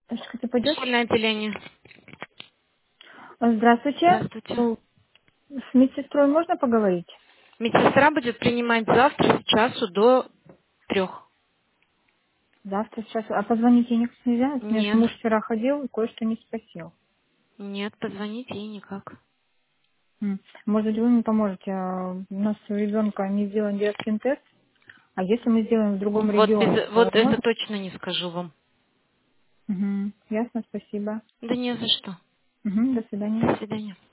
Сашка, ты пойдешь? Школьное отделение. Здравствуйте. Здравствуйте. С медсестрой можно поговорить? Медсестра будет принимать завтра с часу до 3. Завтра, сейчас. А позвонить ей никак нельзя? Мне ж Нет. муж вчера ходил и кое-что не спросил. Нет, позвонить ей никак. Может, вы мне поможете? У нас у ребенка не сделан детский тест, а если мы сделаем в другом регионе, Вот то это можно? точно не скажу вам. Ясно, спасибо. Да не за что. До свидания. До свидания.